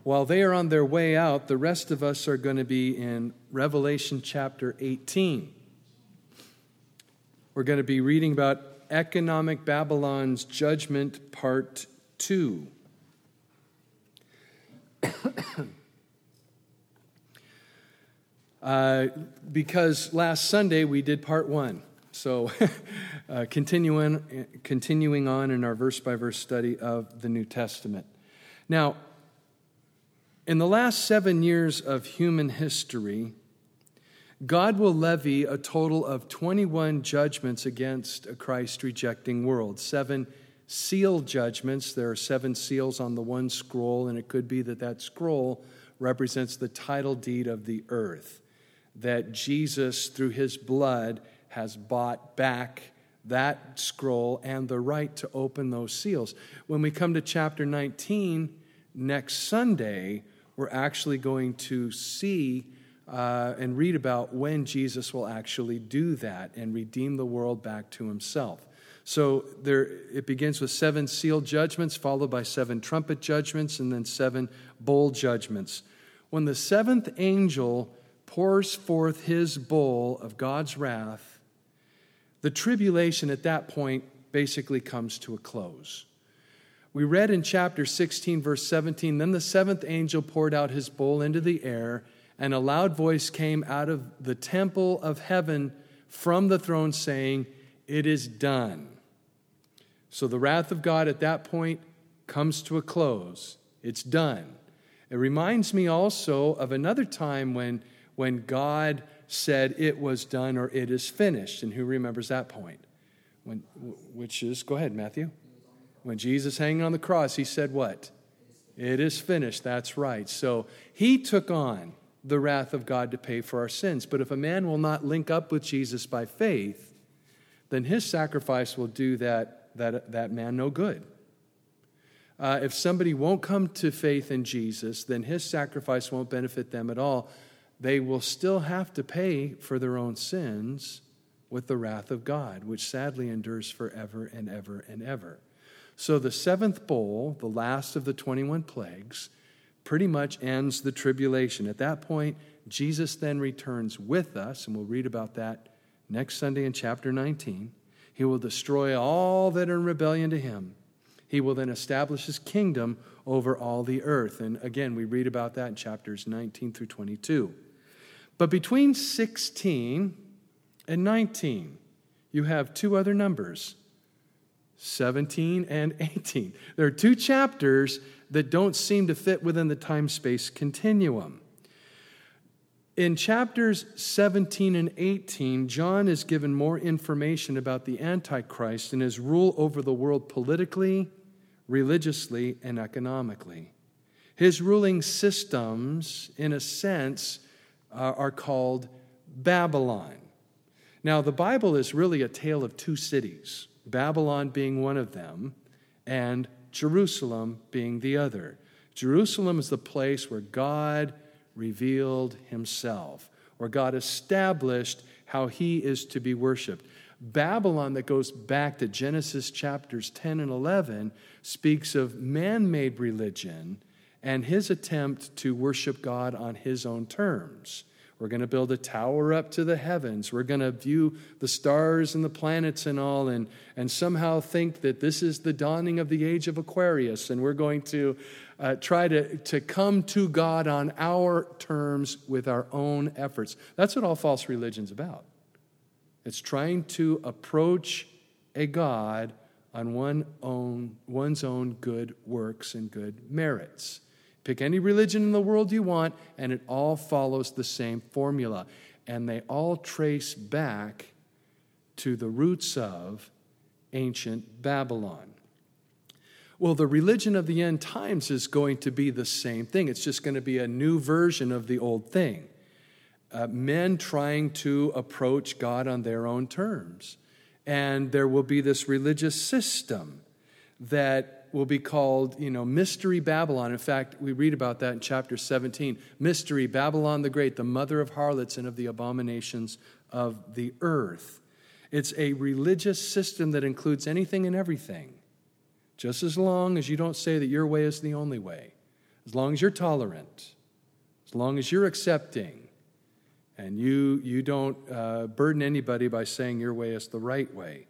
While they are on their way out, the rest of us are going to be in Revelation chapter 18. We're going to be reading about Economic Babylon's Judgment, Part 2. Because last Sunday we did Part 1. So continuing on in our verse-by-verse study of the New Testament. Now, in the last 7 years of human history, God will levy a total of 21 judgments against a Christ-rejecting world. 7 seal judgments. There are 7 seals on the one scroll, and it could be that that scroll represents the title deed of the earth, that Jesus, through his blood, has bought back that scroll and the right to open those seals. When we come to chapter 19 next Sunday, we're actually going to see and read about when Jesus will actually do that and redeem the world back to himself. So it begins with 7 seal judgments, followed by 7 trumpet judgments, and then 7 bowl judgments. When the 7th angel pours forth his bowl of God's wrath, the tribulation at that point basically comes to a close. We read in chapter 16, verse 17, "Then the 7th angel poured out his bowl into the air, and a loud voice came out of the temple of heaven from the throne saying, 'It is done.'" So the wrath of God at that point comes to a close. It's done. It reminds me also of another time when God said it was done or it is finished. And who remembers that point? Which is, go ahead, Matthew. When Jesus hanging on the cross, he said what? It is finished. That's right. So he took on the wrath of God to pay for our sins. But if a man will not link up with Jesus by faith, then his sacrifice will do that man no good. If somebody won't come to faith in Jesus, then his sacrifice won't benefit them at all. They will still have to pay for their own sins with the wrath of God, which sadly endures forever and ever and ever. So the 7th bowl, the last of the 21 plagues, pretty much ends the tribulation. At that point, Jesus then returns with us, and we'll read about that next Sunday in chapter 19. He will destroy all that are in rebellion to him. He will then establish his kingdom over all the earth. And again, we read about that in chapters 19 through 22. But between 16 and 19, you have 2 other numbers, 17 and 18. There are 2 chapters that don't seem to fit within the time-space continuum. In chapters 17 and 18, John is given more information about the Antichrist and his rule over the world politically, religiously, and economically. His ruling systems, in a sense, are called Babylon. Now, the Bible is really a tale of 2 cities, Babylon being one of them, and Jerusalem being the other. Jerusalem is the place where God revealed himself, where God established how he is to be worshiped. Babylon, that goes back to Genesis chapters 10 and 11, speaks of man-made religion and his attempt to worship God on his own terms. We're going to build a tower up to the heavens. We're going to view the stars and the planets and all, and somehow think that this is the dawning of the age of Aquarius, and we're going to try to come to God on our terms with our own efforts. That's what all false religion's about. It's trying to approach a God on one's own good works and good merits. Pick any religion in the world you want, and it all follows the same formula. And they all trace back to the roots of ancient Babylon. Well, the religion of the end times is going to be the same thing. It's just going to be a new version of the old thing. Men trying to approach God on their own terms. And there will be this religious system that will be called, Mystery Babylon. In fact, we read about that in chapter 17. Mystery Babylon the Great, the mother of harlots and of the abominations of the earth. It's a religious system that includes anything and everything, just as long as you don't say that your way is the only way. as long as you're tolerant, as long as you're accepting, and you don't burden anybody by saying your way is the right way.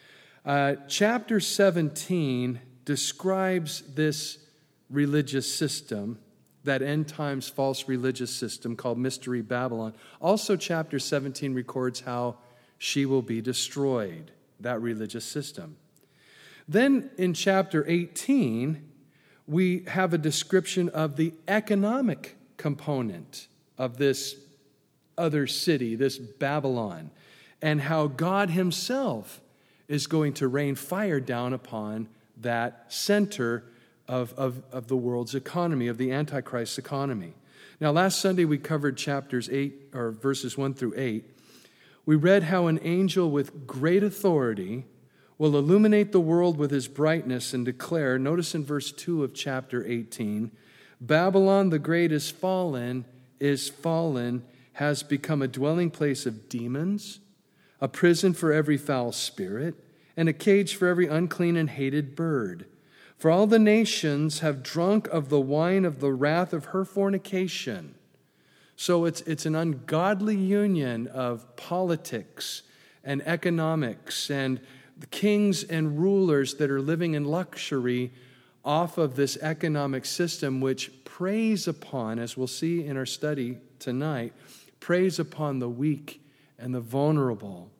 Chapter 17 describes this religious system, that end times false religious system called Mystery Babylon. Also, chapter 17 records how she will be destroyed, that religious system. Then in chapter 18, we have a description of the economic component of this other city, this Babylon, and how God himself is going to rain fire down upon that center of the world's economy, of the Antichrist's economy. Now, last Sunday we covered chapters 8, or verses 1 through 8. We read how an angel with great authority will illuminate the world with his brightness and declare, notice in verse 2 of chapter 18, Babylon the great is fallen, has become a dwelling place of demons, a prison for every foul spirit, and a cage for every unclean and hated bird. For all the nations have drunk of the wine of the wrath of her fornication. So it's an ungodly union of politics and economics and the kings and rulers that are living in luxury off of this economic system, which preys upon, as we'll see in our study tonight, preys upon the weak and the vulnerable.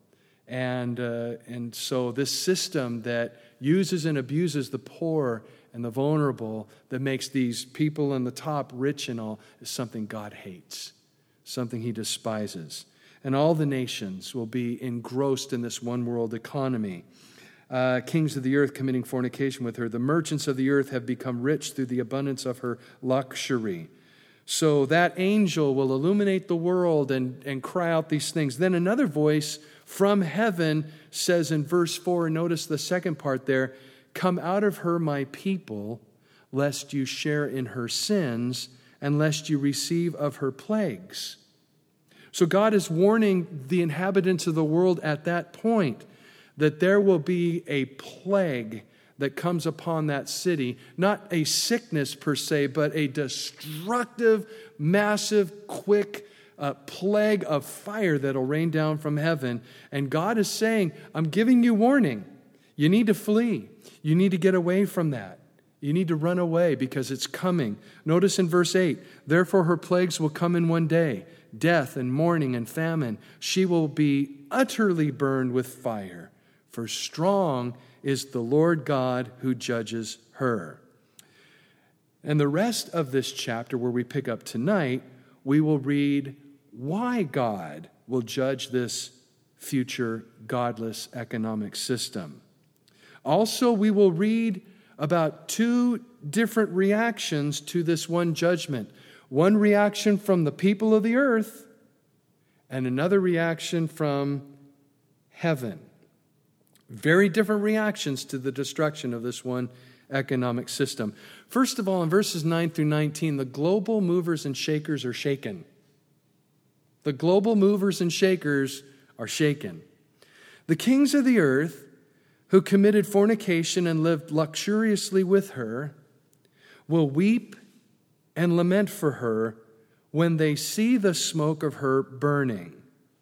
And so this system that uses and abuses the poor and the vulnerable, that makes these people in the top rich and all, is something God hates, something he despises. And all the nations will be engrossed in this one world economy. Kings of the earth committing fornication with her. The merchants of the earth have become rich through the abundance of her luxury. So that angel will illuminate the world and cry out these things. Then another voice from heaven says in verse 4, notice the second part there, come out of her, my people, lest you share in her sins, and lest you receive of her plagues. So God is warning the inhabitants of the world at that point that there will be a plague that comes upon that city, not a sickness per se, but a destructive, massive, quick plague of fire that'll rain down from heaven. And God is saying, I'm giving you warning. You need to flee. You need to get away from that. You need to run away because it's coming. Notice in verse 8, therefore her plagues will come in one day, death and mourning and famine. She will be utterly burned with fire, for strong is the Lord God who judges her. And the rest of this chapter, where we pick up tonight, we will read why God will judge this future godless economic system. Also, we will read about two different reactions to this one judgment. One reaction from the people of the earth, and another reaction from heaven. Very different reactions to the destruction of this one economic system. First of all, in verses 9 through 19, the global movers and shakers are shaken. The global movers and shakers are shaken. The kings of the earth, who committed fornication and lived luxuriously with her, will weep and lament for her when they see the smoke of her burning.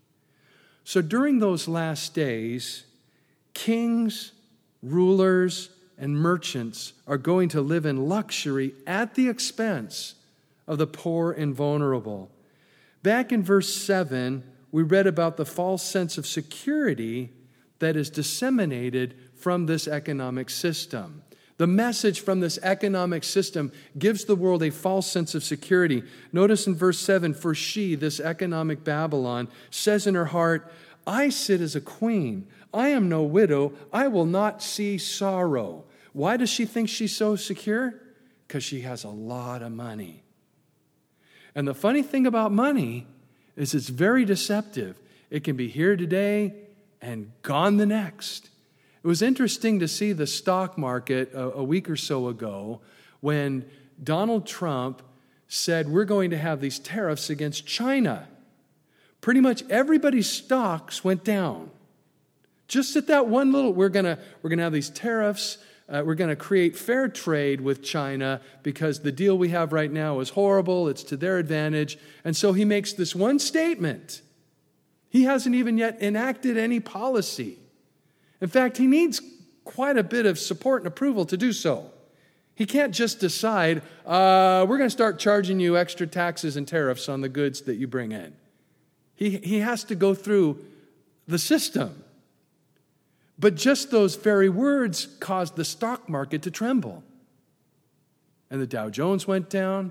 So during those last days, kings, rulers, and merchants are going to live in luxury at the expense of the poor and vulnerable. Back in verse 7, we read about the false sense of security that is disseminated from this economic system. The message from this economic system gives the world a false sense of security. Notice in verse 7, for she, this economic Babylon, says in her heart, I sit as a queen. I am no widow. I will not see sorrow. Why does she think she's so secure? Because she has a lot of money. And the funny thing about money is it's very deceptive. It can be here today and gone the next. It was interesting to see the stock market a week or so ago when Donald Trump said we're going to have these tariffs against China. Pretty much everybody's stocks went down. Just at that one little, we're gonna have these tariffs we're going to create fair trade with China because the deal we have right now is horrible. It's to their advantage. And so he makes this one statement. He hasn't even yet enacted any policy. In fact, he needs quite a bit of support and approval to do so. He can't just decide, we're going to start charging you extra taxes and tariffs on the goods that you bring in. He has to go through the system. But just those very words caused the stock market to tremble. And the Dow Jones went down.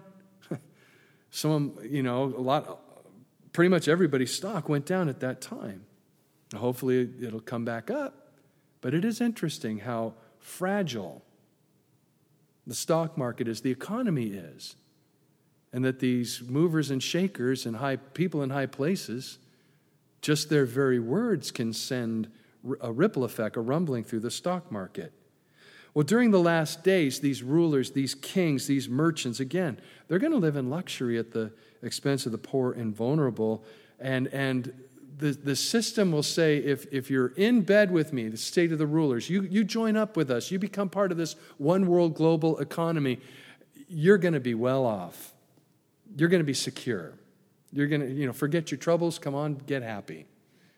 Pretty much everybody's stock went down at that time. Hopefully it'll come back up. But it is interesting how fragile the stock market is, the economy is. And that these movers and shakers and people in high places, just their very words can send a ripple effect, a rumbling through the stock market. Well, during the last days, these rulers, these kings, these merchants, again, they're going to live in luxury at the expense of the poor and vulnerable. And the system will say, if you're in bed with me, the state of the rulers, you join up with us, you become part of this one world global economy, you're going to be well off. You're going to be secure. You're going to, forget your troubles, come on, get happy.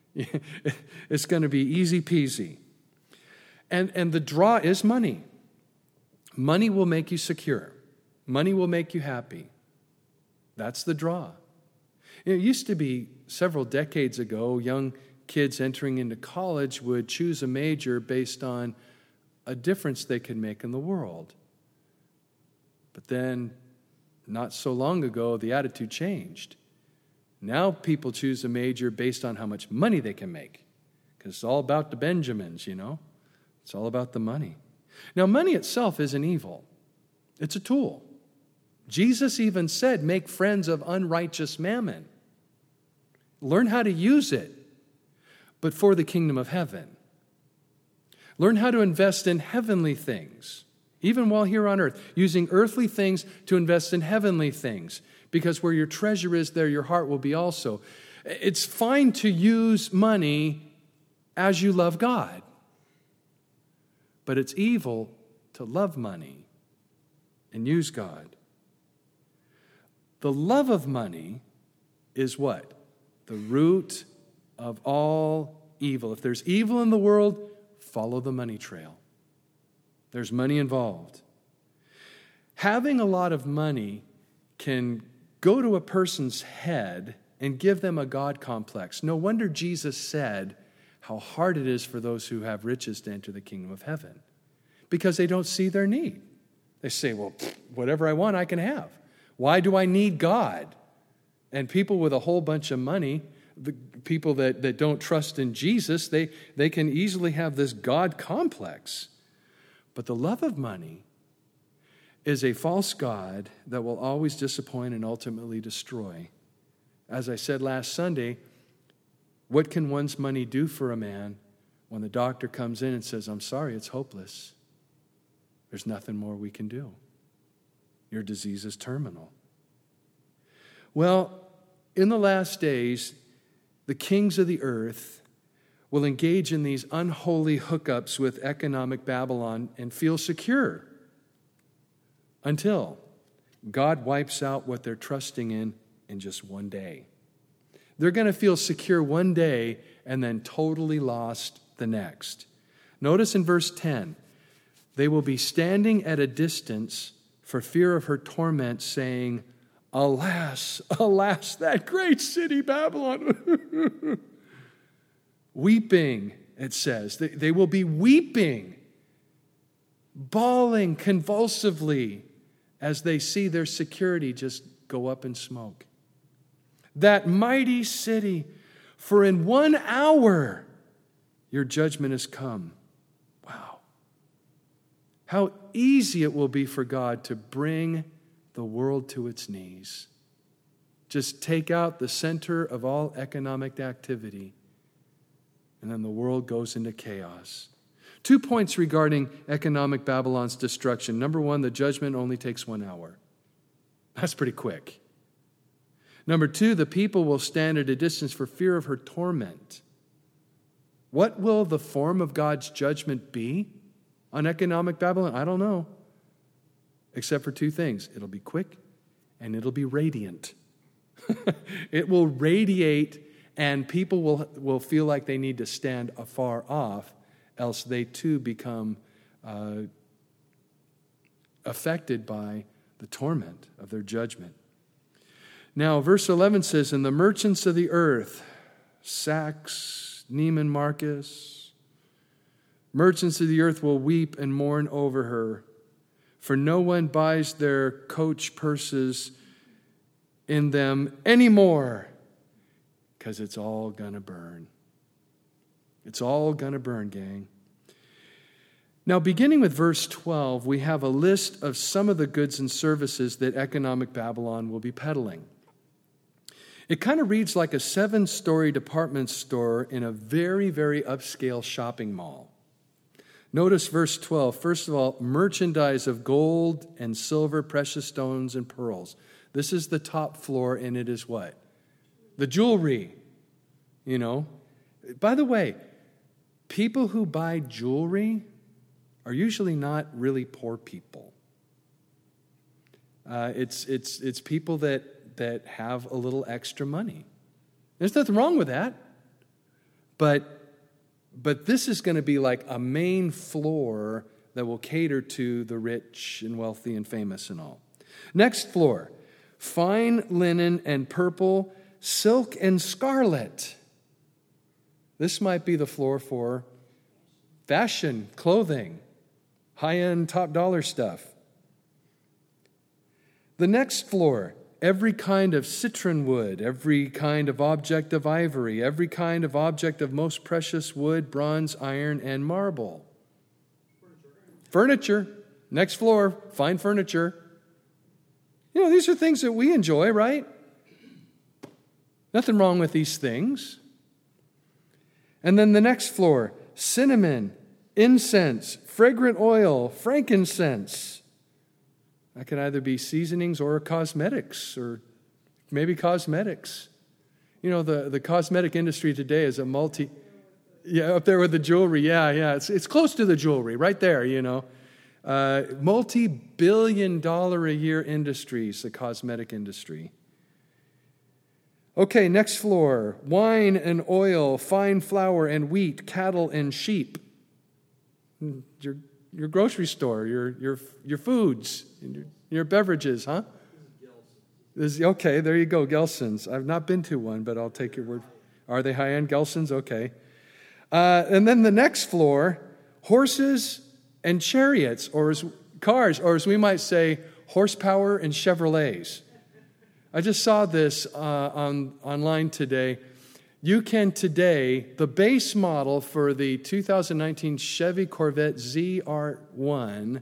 It's going to be easy peasy. And the draw is money. Money will make you secure. Money will make you happy. That's the draw. It used to be several decades ago, young kids entering into college would choose a major based on a difference they could make in the world. But then, not so long ago, the attitude changed. Now people choose a major based on how much money they can make. Because it's all about the Benjamins, It's all about the money. Now, money itself isn't evil. It's a tool. Jesus even said, make friends of unrighteous mammon. Learn how to use it, but for the kingdom of heaven. Learn how to invest in heavenly things, even while here on earth, using earthly things to invest in heavenly things. Because where your treasure is, there your heart will be also. It's fine to use money as you love God. But it's evil to love money and use God. The love of money is what? The root of all evil. If there's evil in the world, follow the money trail. There's money involved. Having a lot of money can go to a person's head and give them a God complex. No wonder Jesus said how hard it is for those who have riches to enter the kingdom of heaven, because they don't see their need. They say, well, whatever I want, I can have. Why do I need God? And people with a whole bunch of money, the people that don't trust in Jesus, they can easily have this God complex. But the love of money is a false god that will always disappoint and ultimately destroy. As I said last Sunday, what can one's money do for a man when the doctor comes in and says, I'm sorry, it's hopeless. There's nothing more we can do. Your disease is terminal. Well, in the last days, the kings of the earth will engage in these unholy hookups with economic Babylon and feel secure until God wipes out what they're trusting in just one day. They're going to feel secure one day and then totally lost the next. Notice in verse 10, they will be standing at a distance for fear of her torment, saying, alas, alas, that great city Babylon. Weeping, it says. They will be weeping, bawling convulsively as they see their security just go up in smoke. That mighty city, for in 1 hour your judgment has come. Wow. How easy it will be for God to bring the world to its knees. Just take out the center of all economic activity, and then the world goes into chaos. 2 points regarding economic Babylon's destruction. Number 1, the judgment only takes 1 hour. That's pretty quick. Number 2, the people will stand at a distance for fear of her torment. What will the form of God's judgment be? on economic Babylon? I don't know. Except for two things. It'll be quick and it'll be radiant. It will radiate, and people will feel like they need to stand afar off, else they too become affected by the torment of their judgment. Now, verse 11 says, "And the merchants of the earth," Sachs, Neiman Marcus, "merchants of the earth will weep and mourn over her, for no one buys their coach purses in them anymore, because it's all going to burn." It's all going to burn, gang. Now, beginning with verse 12, we have a list of some of the goods and services that economic Babylon will be peddling. It kind of reads like a 7-story department store in a very, very upscale shopping mall. Notice verse 12. First of all, merchandise of gold and silver, precious stones, and pearls. This is the top floor, and it is what? The jewelry. You know. By the way, people who buy jewelry are usually not really poor people. It's people that have a little extra money. There's nothing wrong with that. But this is going to be like a main floor that will cater to the rich and wealthy and famous and all. Next floor, fine linen and purple, silk and scarlet. This might be the floor for fashion, clothing, high-end, top-dollar stuff. The next floor, every kind of citron wood, every kind of object of ivory, every kind of object of most precious wood, bronze, iron, and marble. Furniture. Next floor, fine furniture. You know, these are things that we enjoy, right? Nothing wrong with these things. And then the next floor, cinnamon, incense, fragrant oil, frankincense. That could either be seasonings or cosmetics, or maybe cosmetics. You know, the cosmetic industry today is a up there with the jewelry. Yeah. It's close to the jewelry, right there, you know. Multi-billion-dollar-a-year industries, the cosmetic industry. Okay, next floor. Wine and oil, fine flour and wheat, cattle and sheep. Your grocery store, your foods, your beverages, huh? Okay, there you go, Gelson's. I've not been to one, but I'll take your word. Are they high-end Gelson's? Okay. And then the next floor, horses and chariots, or cars, or as we might say, horsepower and Chevrolets. I just saw this online today. You can today, the base model for the 2019 Chevy Corvette ZR1,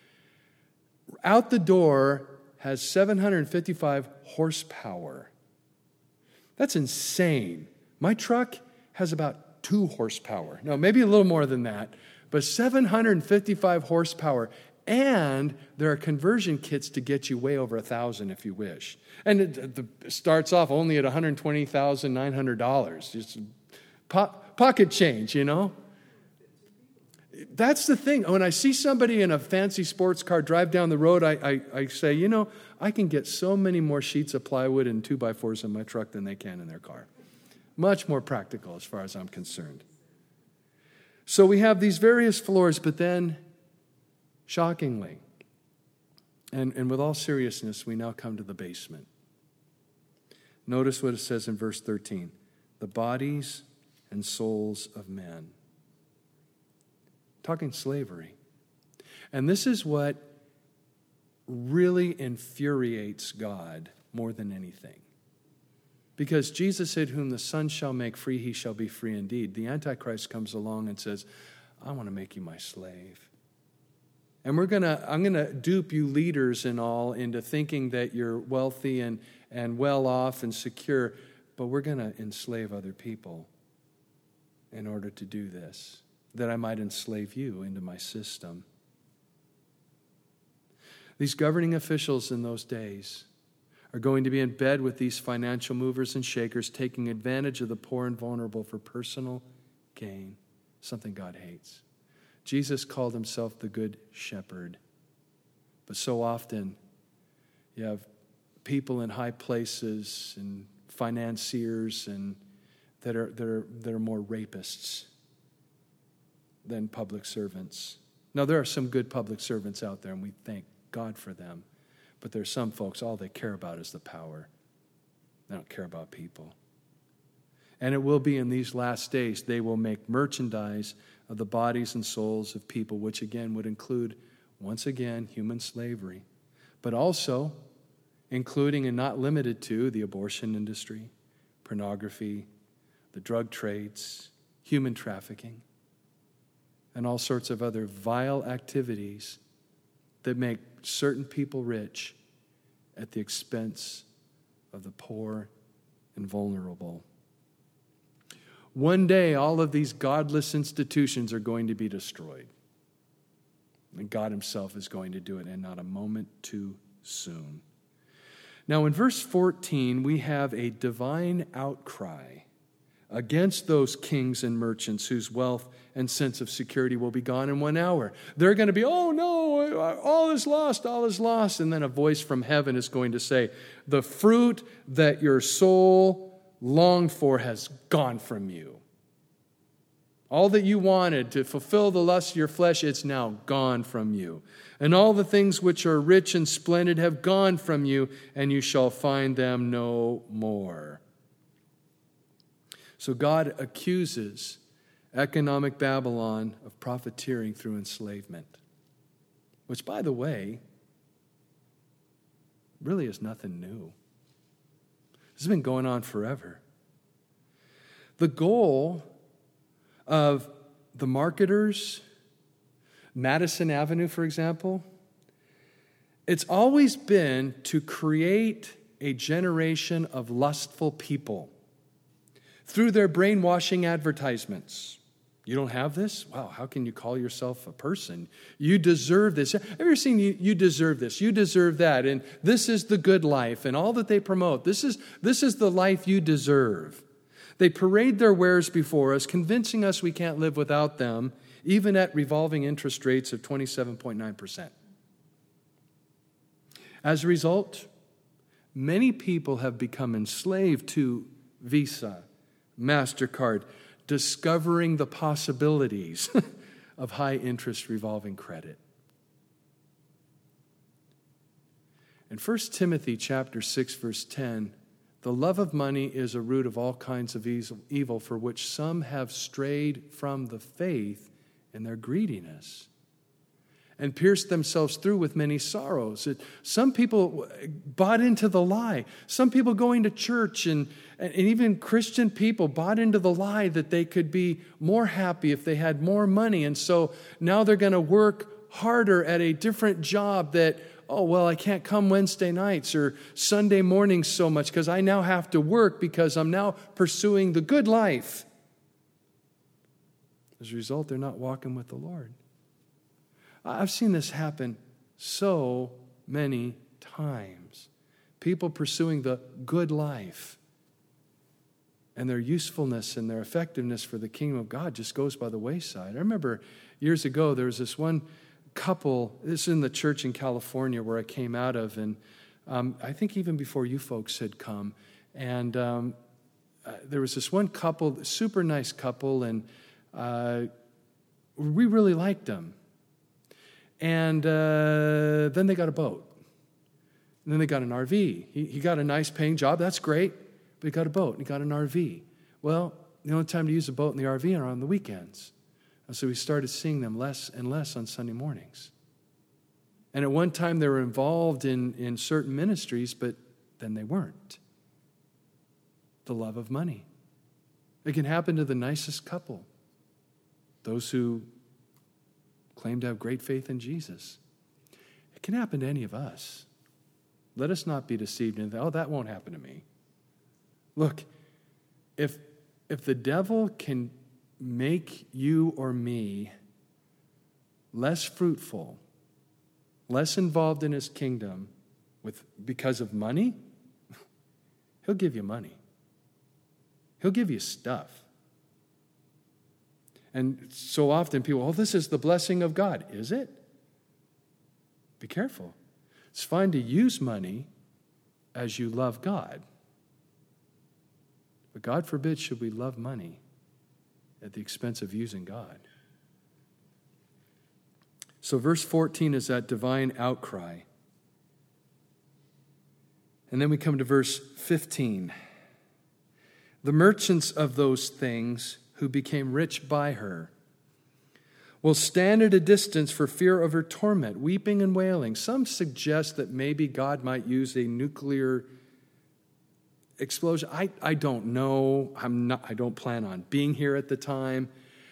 out the door has 755 horsepower. That's insane. My truck has about 2 horsepower. No, maybe a little more than that, but 755 horsepower. And there are conversion kits to get you way over 1,000 if you wish. And it starts off only at $120,900. Just pocket change, you know. That's the thing. When I see somebody in a fancy sports car drive down the road, I say, you know, I can get so many more sheets of plywood and 2x4s in my truck than they can in their car. Much more practical as far as I'm concerned. So we have these various floors, but then, shockingly, and with all seriousness, we now come to the basement. Notice what it says in verse 13. The bodies and souls of men. Talking slavery. And this is what really infuriates God more than anything. Because Jesus said, whom the Son shall make free, he shall be free indeed. The Antichrist comes along and says, I want to make you my slave. And I'm going to dupe you leaders and all into thinking that you're wealthy and well off and secure, but we're going to enslave other people in order to do this, that I might enslave you into my system. These governing officials in those days are going to be in bed with these financial movers and shakers, taking advantage of the poor and vulnerable for personal gain, something God hates. Jesus called himself the Good Shepherd. But so often, you have people in high places and financiers and that are more rapists than public servants. Now, there are some good public servants out there, and we thank God for them. But there are some folks, all they care about is the power. They don't care about people. And it will be in these last days, they will make merchandise of the bodies and souls of people, which again would include, once again, human slavery, but also including and not limited to the abortion industry, pornography, the drug trades, human trafficking, and all sorts of other vile activities that make certain people rich at the expense of the poor and vulnerable. One day, all of these godless institutions are going to be destroyed. And God himself is going to do it, and not a moment too soon. Now, in verse 14, we have a divine outcry against those kings and merchants whose wealth and sense of security will be gone in 1 hour. They're going to be, oh no, all is lost, all is lost. And then a voice from heaven is going to say, the fruit that your soul longed for has gone from you. All that you wanted to fulfill the lust of your flesh, it's now gone from you. And all the things which are rich and splendid have gone from you, and you shall find them no more. So God accuses economic Babylon of profiteering through enslavement, which, by the way, really is nothing new. This has been going on forever. The goal of the marketers, Madison Avenue, for example, it's always been to create a generation of lustful people through their brainwashing advertisements. You don't have this? Wow, how can you call yourself a person? You deserve this. Have you ever seen you deserve this? You deserve that. And this is the good life. And all that they promote, this is the life you deserve. They parade their wares before us, convincing us we can't live without them, even at revolving interest rates of 27.9%. As a result, many people have become enslaved to Visa, MasterCard, discovering the possibilities of high-interest revolving credit. In 1 Timothy chapter 6, verse 10, the love of money is a root of all kinds of evil, for which some have strayed from the faith in their greediness and pierced themselves through with many sorrows. Some people bought into the lie. Some people going to church and even Christian people bought into the lie that they could be more happy if they had more money. And so now they're going to work harder at a different job that, oh, well, I can't come Wednesday nights or Sunday mornings so much because I now have to work because I'm now pursuing the good life. As a result, they're not walking with the Lord. I've seen this happen so many times. People pursuing the good life, and their usefulness and their effectiveness for the kingdom of God just goes by the wayside. I remember years ago, there was this one couple, this is in the church in California where I came out of, and I think even before you folks had come, and there was this one couple, super nice couple, and we really liked them. And then they got a boat. And then they got an RV. He got a nice paying job. That's great. But he got a boat and he got an RV. Well, the only time to use a boat and the RV are on the weekends. And so we started seeing them less and less on Sunday mornings. And at one time they were involved in certain ministries, but then they weren't. The love of money. It can happen to the nicest couple. Those who claim to have great faith in Jesus. It can happen to any of us. Let us not be deceived and think, oh, that won't happen to me. Look, if the devil can make you or me less fruitful, less involved in his kingdom because of money, he'll give you money. He'll give you stuff. And so often people, oh, this is the blessing of God. Is it? Be careful. It's fine to use money as you love God. But God forbid should we love money at the expense of using God. So verse 14 is that divine outcry. And then we come to verse 15. The merchants of those things who became rich by her will stand at a distance for fear of her torment, weeping and wailing. Some suggest that maybe God might use a nuclear explosion. I don't know. I don't plan on being here at the time.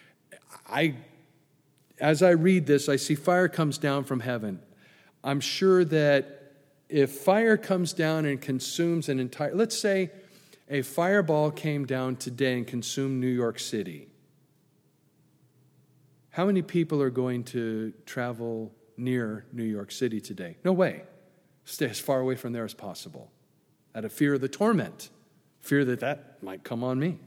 As I read this, I see fire comes down from heaven. I'm sure that if fire comes down and consumes an entire, let's say a fireball came down today and consumed New York City. How many people are going to travel near New York City today? No way. Stay as far away from there as possible. Out of fear of the torment. Fear that might come on me.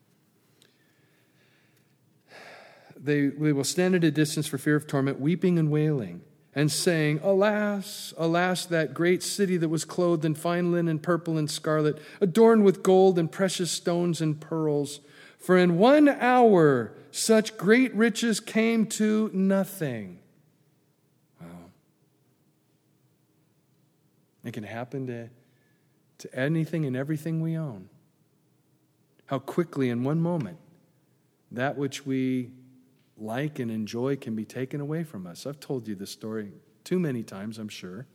They will stand at a distance for fear of torment, weeping and wailing, and saying, Alas, alas, that great city that was clothed in fine linen, purple and scarlet, adorned with gold and precious stones and pearls. For in 1 hour such great riches came to nothing. Wow. It can happen to anything and everything we own. How quickly in one moment that which we like and enjoy can be taken away from us. I've told you this story too many times, I'm sure.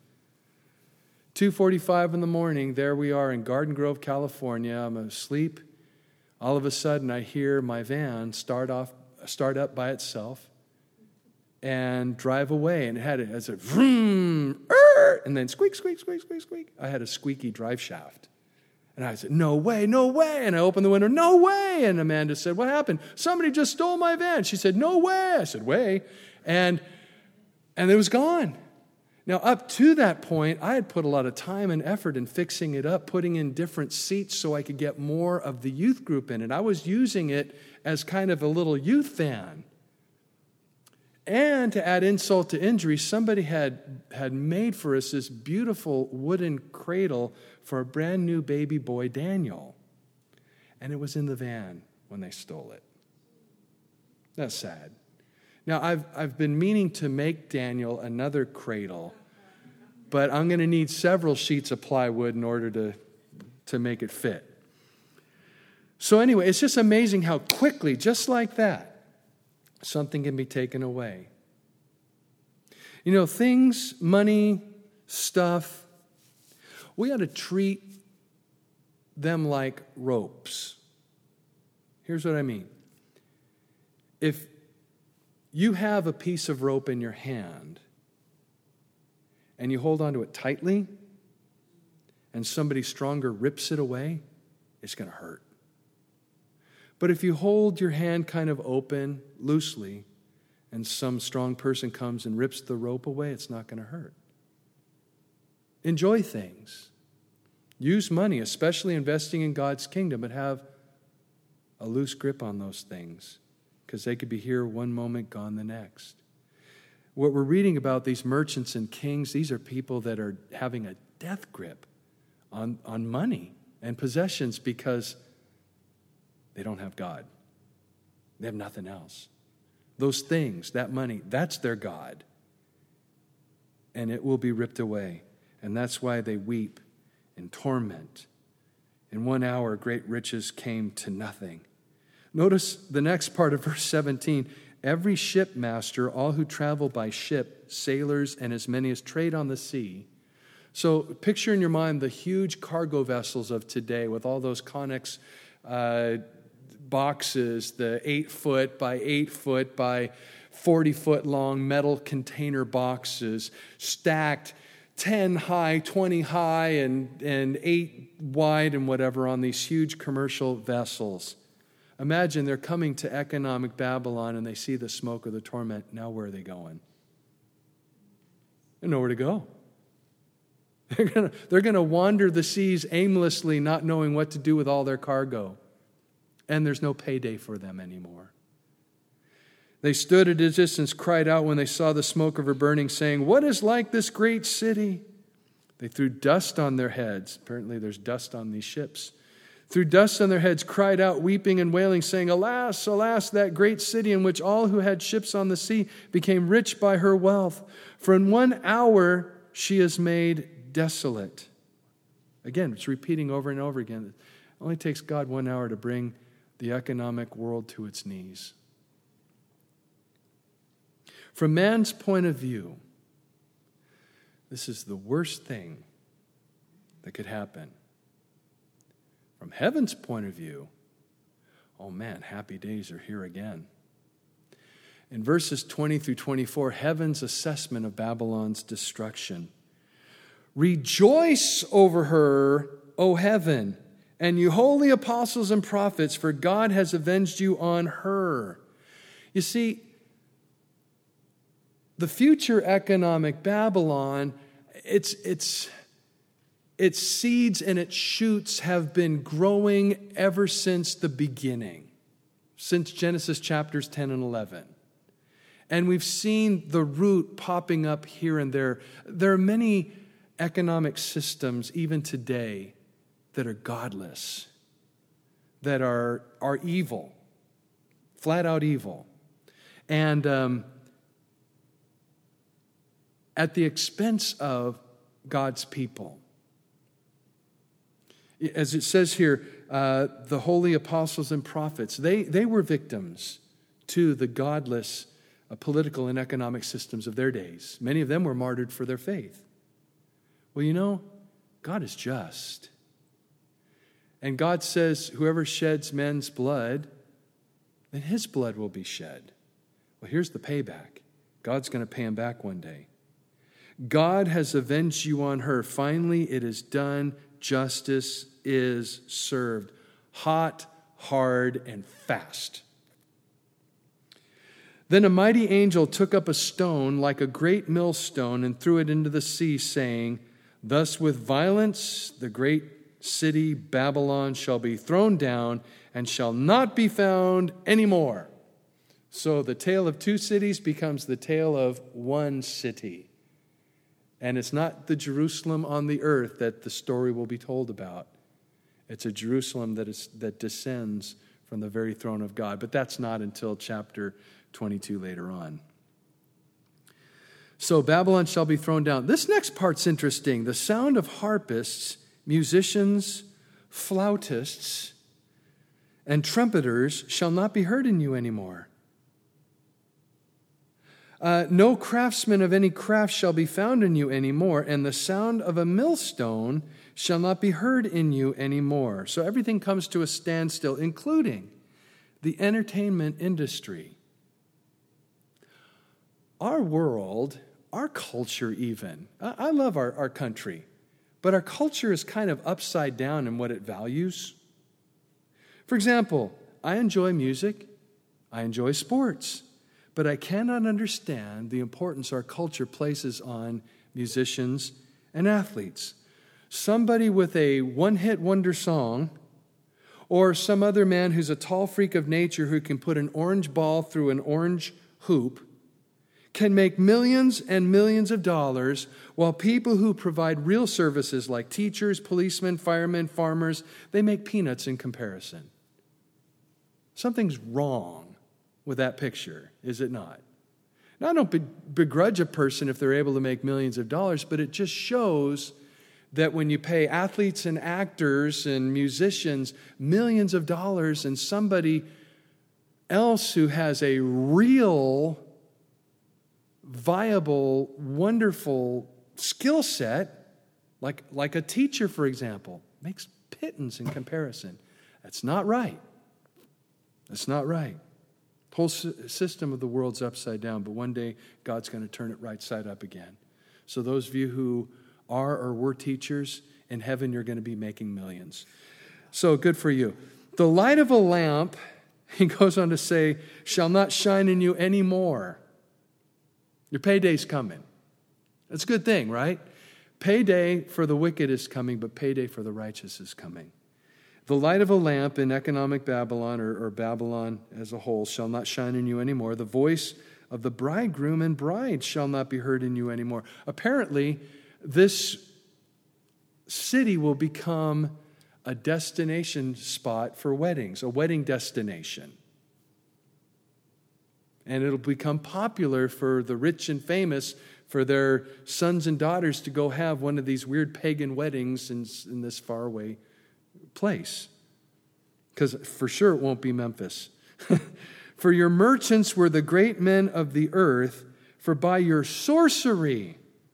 2:45 in the morning, there we are in Garden Grove, California. I'm asleep. All of a sudden, I hear my van start up by itself and drive away. And it had it as a vroom, and then squeak, squeak, squeak, squeak, squeak. I had a squeaky drive shaft. And I said, no way, no way. And I opened the window, no way. And Amanda said, what happened? Somebody just stole my van. She said, no way. I said, way. And it was gone. Now, up to that point, I had put a lot of time and effort in fixing it up, putting in different seats so I could get more of the youth group in it. I was using it as kind of a little youth van. And to add insult to injury, somebody had made for us this beautiful wooden cradle for a brand new baby boy, Daniel. And it was in the van when they stole it. That's sad. Now, I've been meaning to make Daniel another cradle, but I'm going to need several sheets of plywood in order to make it fit. So anyway, it's just amazing how quickly, just like that, something can be taken away. You know, things, money, stuff, we ought to treat them like ropes. Here's what I mean. If you have a piece of rope in your hand and you hold onto it tightly and somebody stronger rips it away, it's going to hurt. But if you hold your hand kind of open, loosely, and some strong person comes and rips the rope away, it's not going to hurt. Enjoy things. Use money, especially investing in God's kingdom, but have a loose grip on those things because they could be here one moment, gone the next. What we're reading about these merchants and kings, these are people that are having a death grip on money and possessions because they don't have God. They have nothing else. Those things, that money, that's their God. And it will be ripped away. And that's why they weep in torment. In 1 hour, great riches came to nothing. Notice the next part of verse 17. Every shipmaster, all who travel by ship, sailors, and as many as trade on the sea. So picture in your mind the huge cargo vessels of today with all those Connex boxes, the 8-foot by 8-foot by 40-foot long metal container boxes stacked 10 high, 20 high, and 8 wide and whatever on these huge commercial vessels. Imagine they're coming to economic Babylon and they see the smoke of the torment. Now where are they going? They have nowhere to go. They're going to wander the seas aimlessly, not knowing what to do with all their cargo. And there's no payday for them anymore. They stood at a distance, cried out when they saw the smoke of her burning, saying, "What is like this great city?" They threw dust on their heads. Apparently there's dust on these ships. Threw dust on their heads, cried out, weeping and wailing, saying, "Alas, alas, that great city in which all who had ships on the sea became rich by her wealth. For in 1 hour she is made desolate." Again, it's repeating over and over again. It only takes God 1 hour to bring the economic world to its knees. From man's point of view, this is the worst thing that could happen. From heaven's point of view, oh man, happy days are here again. In verses 20 through 24, heaven's assessment of Babylon's destruction. "Rejoice over her, O heaven, and you holy apostles and prophets, for God has avenged you on her." You see, the future economic Babylon, its seeds and its shoots have been growing ever since the beginning, since Genesis chapters 10 and 11. And we've seen the root popping up here and there. There are many economic systems, even today, that are godless, that are evil, flat out evil. And at the expense of God's people. As it says here, the holy apostles and prophets, they were victims to the godless political and economic systems of their days. Many of them were martyred for their faith. Well, you know, God is just. And God says, whoever sheds men's blood, then his blood will be shed. Well, here's the payback. God's going to pay him back one day. God has avenged you on her. Finally, it is done. Justice is served. Hot, hard, and fast. Then a mighty angel took up a stone like a great millstone and threw it into the sea, saying, "Thus with violence the great city Babylon shall be thrown down and shall not be found anymore." So the tale of two cities becomes the tale of one city. And it's not the Jerusalem on the earth that the story will be told about. It's a Jerusalem that descends from the very throne of God. But that's not until chapter 22 later on. So Babylon shall be thrown down. This next part's interesting. The sound of harpists, musicians, flautists, and trumpeters shall not be heard in you anymore. No craftsman of any craft shall be found in you anymore, and the sound of a millstone shall not be heard in you anymore. So everything comes to a standstill, including the entertainment industry. Our world, our culture even, I love our country, but our culture is kind of upside down in what it values. For example, I enjoy music, I enjoy sports, but I cannot understand the importance our culture places on musicians and athletes. Somebody with a one-hit wonder song, or some other man who's a tall freak of nature who can put an orange ball through an orange hoop, can make millions and millions of dollars, while people who provide real services like teachers, policemen, firemen, farmers, they make peanuts in comparison. Something's wrong with that picture, is it not? Now, I don't begrudge a person if they're able to make millions of dollars, but it just shows that when you pay athletes and actors and musicians millions of dollars and somebody else who has a real, viable, wonderful skill set, like a teacher, for example, makes pittance in comparison. That's not right. That's not right. The whole system of the world's upside down, but one day God's going to turn it right side up again. So those of you who are or were teachers, in heaven you're going to be making millions. So good for you. The light of a lamp, he goes on to say, shall not shine in you anymore. Your payday's coming. That's a good thing, right? Payday for the wicked is coming, but payday for the righteous is coming. The light of a lamp in economic Babylon, or Babylon as a whole, shall not shine in you anymore. The voice of the bridegroom and bride shall not be heard in you anymore. Apparently, this city will become a destination spot for weddings, a wedding destination. And it'll become popular for the rich and famous, for their sons and daughters to go have one of these weird pagan weddings in this faraway place. Because for sure it won't be Memphis. For your merchants were the great men of the earth, for by your sorcery,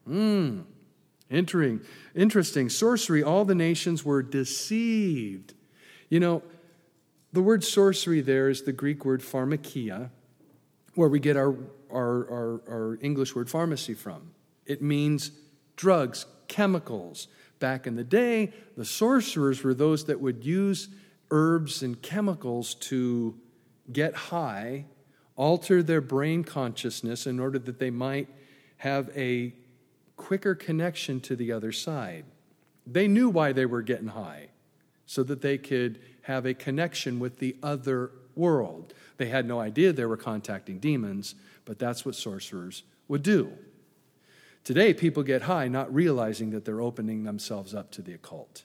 interesting, sorcery, all the nations were deceived. You know, the word sorcery there is the Greek word pharmakia, where we get our English word pharmacy from. It means drugs, chemicals. Back in the day, the sorcerers were those that would use herbs and chemicals to get high, alter their brain consciousness in order that they might have a quicker connection to the other side. They knew why they were getting high, so that they could have a connection with the other world. They had no idea they were contacting demons, but that's what sorcerers would do. Today, people get high not realizing that they're opening themselves up to the occult.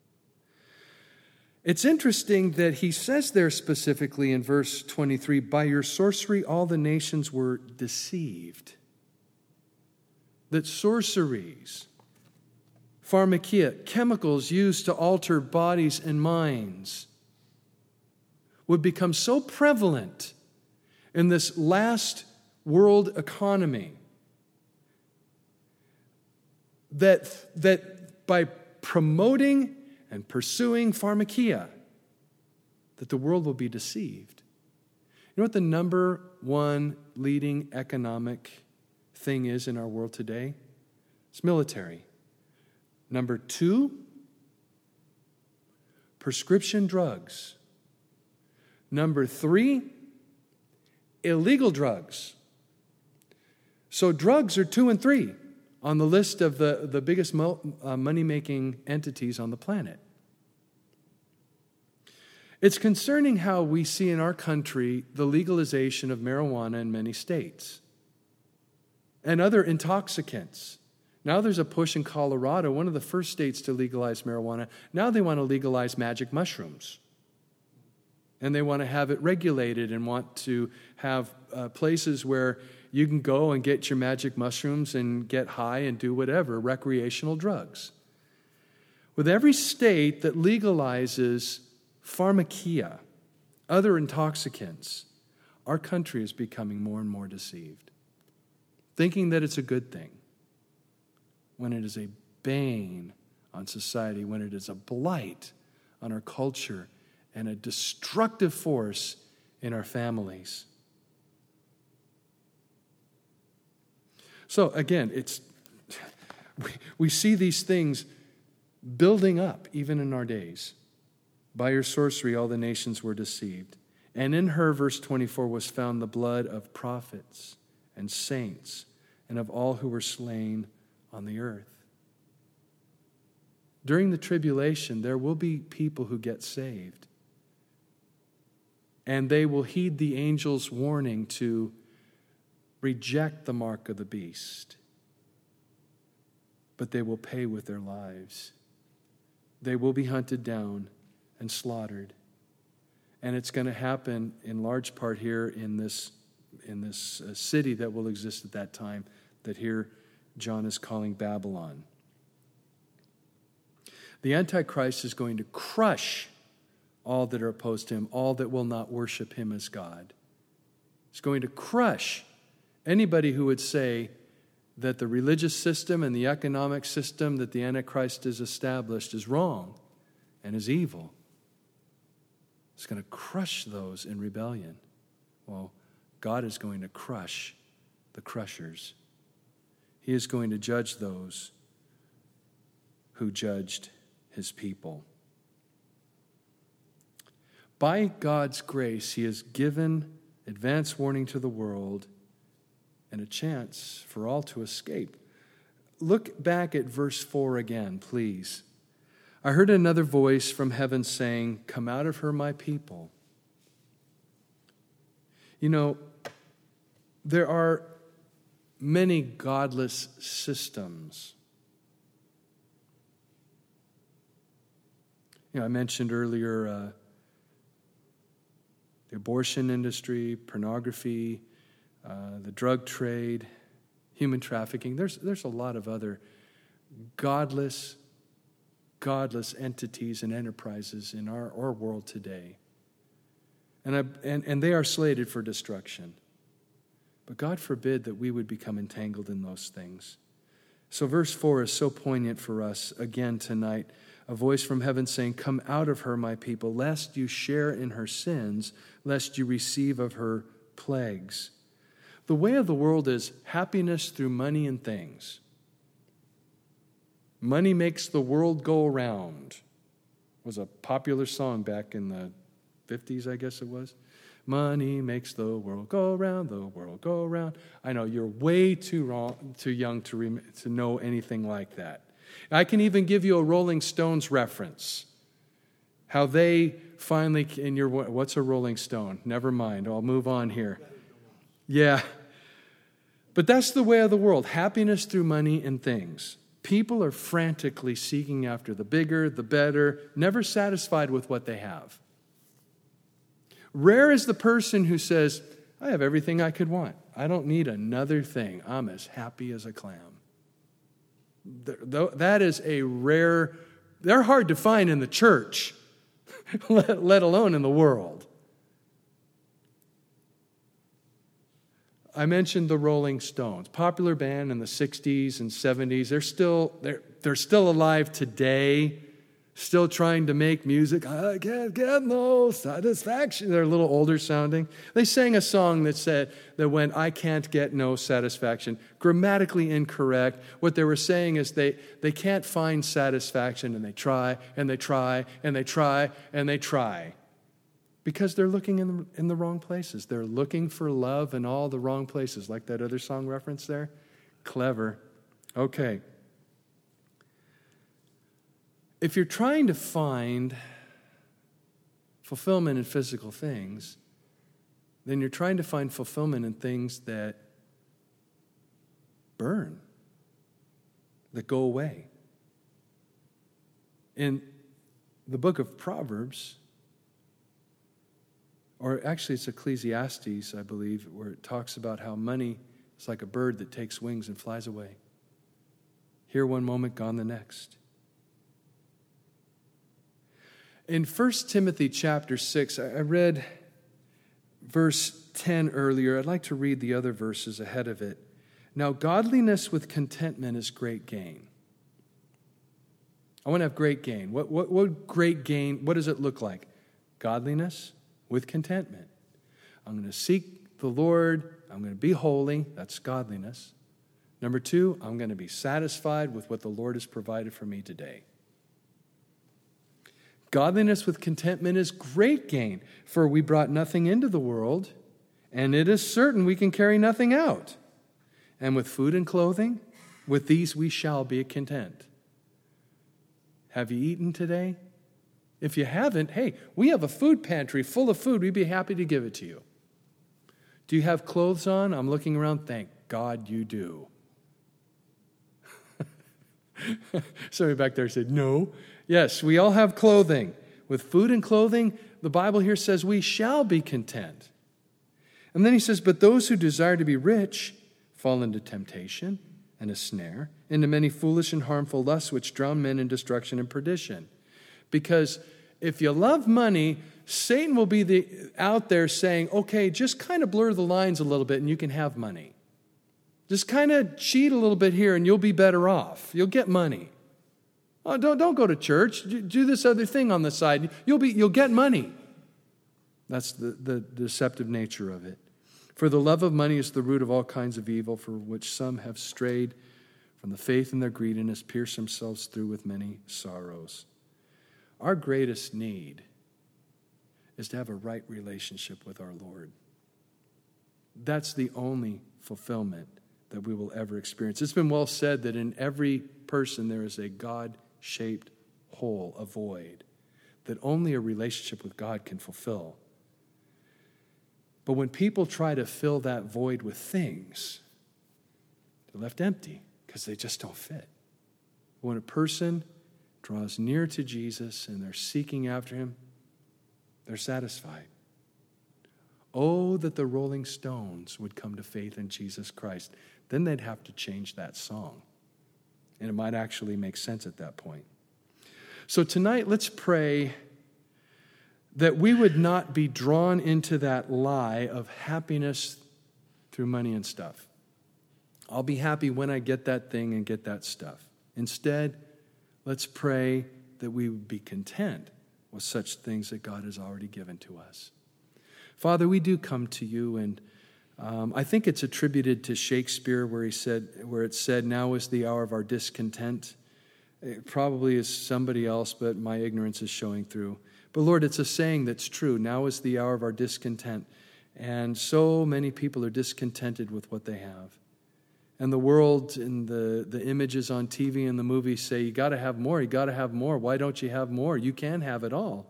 It's interesting that he says there specifically in verse 23, by your sorcery all the nations were deceived. That sorceries, pharmakia, chemicals used to alter bodies and minds, would become so prevalent in this last world economy that by promoting and pursuing pharmakia, that the world will be deceived. You know what the number one leading economic thing is in our world today? It's military. Number 2, prescription drugs. Number 3, illegal drugs. So drugs are 2 and 3 on the list of the biggest money-making entities on the planet. It's concerning how we see in our country the legalization of marijuana in many states and other intoxicants. Now there's a push in Colorado, one of the first states to legalize marijuana. Now they want to legalize magic mushrooms. And they want to have it regulated and want to have places where you can go and get your magic mushrooms and get high and do whatever, recreational drugs. With every state that legalizes pharmakia, other intoxicants, our country is becoming more and more deceived, thinking that it's a good thing, when it is a bane on society, when it is a blight on our culture and a destructive force in our families. So again, we see these things building up even in our days. By your sorcery, all the nations were deceived. And in her, verse 24, was found the blood of prophets and saints and of all who were slain on the earth. During the tribulation, there will be people who get saved. And they will heed the angel's warning to reject the mark of the beast. But they will pay with their lives. They will be hunted down and slaughtered. And it's going to happen in large part here in this city that will exist at that time, that here John is calling Babylon. The Antichrist is going to crush all that are opposed to him, all that will not worship him as God. He's going to crush anybody who would say that the religious system and the economic system that the Antichrist has established is wrong and is evil. It's going to crush those in rebellion. Well, God is going to crush the crushers. He is going to judge those who judged his people. By God's grace, he has given advance warning to the world and a chance for all to escape. Look back at verse 4 again, please. I heard another voice from heaven saying, "Come out of her, my people." You know, there are many godless systems. I mentioned earlier the abortion industry, pornography, the drug trade, human trafficking. There's a lot of other godless entities and enterprises in our world today. And they are slated for destruction. But God forbid that we would become entangled in those things. So verse 4 is so poignant for us again tonight. A voice from heaven saying, "Come out of her, my people, lest you share in her sins, lest you receive of her plagues." The way of the world is happiness through money and things. Money makes the world go around. Was a popular song back in the 50s, I guess it was. Money makes the world go round, the world go round. I know you're way too young to know anything like that. I can even give you a Rolling Stones reference. How they finally, what's a Rolling Stone? Never mind, I'll move on here. Yeah. But that's the way of the world, happiness through money and things. People are frantically seeking after the bigger, the better, never satisfied with what they have. Rare is the person who says, "I have everything I could want. I don't need another thing. I'm as happy as a clam." That is a rare, they're hard to find in the church, let alone in the world. I mentioned the Rolling Stones, popular band in the 60s and 70s. They're still alive today, still trying to make music. I can't get no satisfaction. They're a little older sounding. They sang a song that went, "I can't get no satisfaction." Grammatically incorrect. What they were saying is they can't find satisfaction, and they try, and they try, and they try, and they try. Because they're looking in the wrong places. They're looking for love in all the wrong places, like that other song reference there. Clever. Okay. If you're trying to find fulfillment in physical things, then you're trying to find fulfillment in things that burn, that go away. In the book of Proverbs, or actually it's Ecclesiastes, I believe, where it talks about how money is like a bird that takes wings and flies away. Here one moment, gone the next. In 1 Timothy chapter 6, I read verse 10 earlier. I'd like to read the other verses ahead of it. "Now godliness with contentment is great gain." I want to have great gain. What great gain, what does it look like? Godliness with contentment. I'm going to seek the Lord. I'm going to be holy. That's godliness. Number 2, I'm going to be satisfied with what the Lord has provided for me today. Godliness with contentment is great gain, for we brought nothing into the world, and it is certain we can carry nothing out. And with food and clothing, with these we shall be content. Have you eaten today? If you haven't, hey, we have a food pantry full of food. We'd be happy to give it to you. Do you have clothes on? I'm looking around. Thank God you do. Somebody back there said, no. Yes, we all have clothing. With food and clothing, the Bible here says we shall be content. And then he says, but those who desire to be rich fall into temptation and a snare, into many foolish and harmful lusts which drown men in destruction and perdition. Because if you love money, Satan will be out there saying, okay, just kind of blur the lines a little bit and you can have money. Just kind of cheat a little bit here and you'll be better off. You'll get money. Oh, don't go to church. Do this other thing on the side. You'll get money. That's the deceptive nature of it. For the love of money is the root of all kinds of evil, for which some have strayed from the faith in their greediness, pierced themselves through with many sorrows. Our greatest need is to have a right relationship with our Lord. That's the only fulfillment that we will ever experience. It's been well said that in every person there is a God-shaped hole, a void that only a relationship with God can fulfill. But when people try to fill that void with things, they're left empty because they just don't fit. When a person draws near to Jesus and they're seeking after him, they're satisfied. Oh, that the rolling stones would come to faith in Jesus Christ. Then they'd have to change that song. And it might actually make sense at that point. So tonight, let's pray that we would not be drawn into that lie of happiness through money and stuff. I'll be happy when I get that thing and get that stuff. Instead, let's pray that we would be content with such things that God has already given to us. Father, we do come to you, and I think it's attributed to Shakespeare where it said, now is the hour of our discontent. It probably is somebody else, but my ignorance is showing through. But Lord, it's a saying that's true. Now is the hour of our discontent. And so many people are discontented with what they have. And the world and the images on TV and the movies say, you got to have more, you got to have more. Why don't you have more? You can have it all.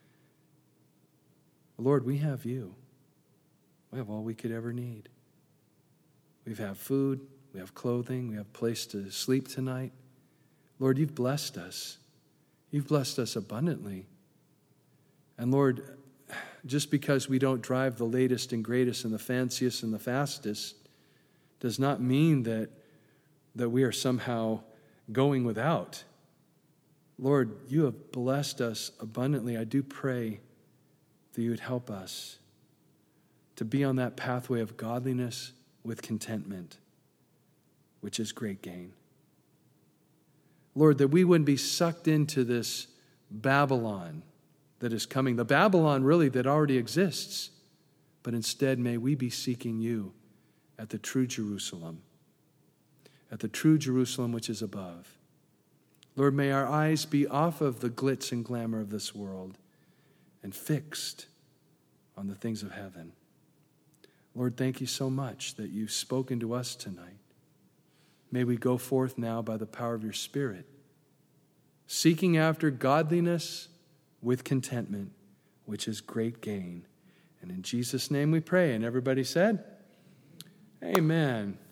Lord, we have you. We have all we could ever need. We have food, we have clothing, we have a place to sleep tonight. Lord, you've blessed us. You've blessed us abundantly. And Lord, just because we don't drive the latest and greatest and the fanciest and the fastest does not mean that we are somehow going without. Lord, you have blessed us abundantly. I do pray that you would help us to be on that pathway of godliness with contentment, which is great gain. Lord, that we wouldn't be sucked into this Babylon that is coming, the Babylon really that already exists, but instead may we be seeking you at the true Jerusalem which is above. Lord, may our eyes be off of the glitz and glamour of this world and fixed on the things of heaven. Lord, thank you so much that you've spoken to us tonight. May we go forth now by the power of your Spirit, seeking after godliness with contentment, which is great gain. And in Jesus' name we pray. And everybody said, amen.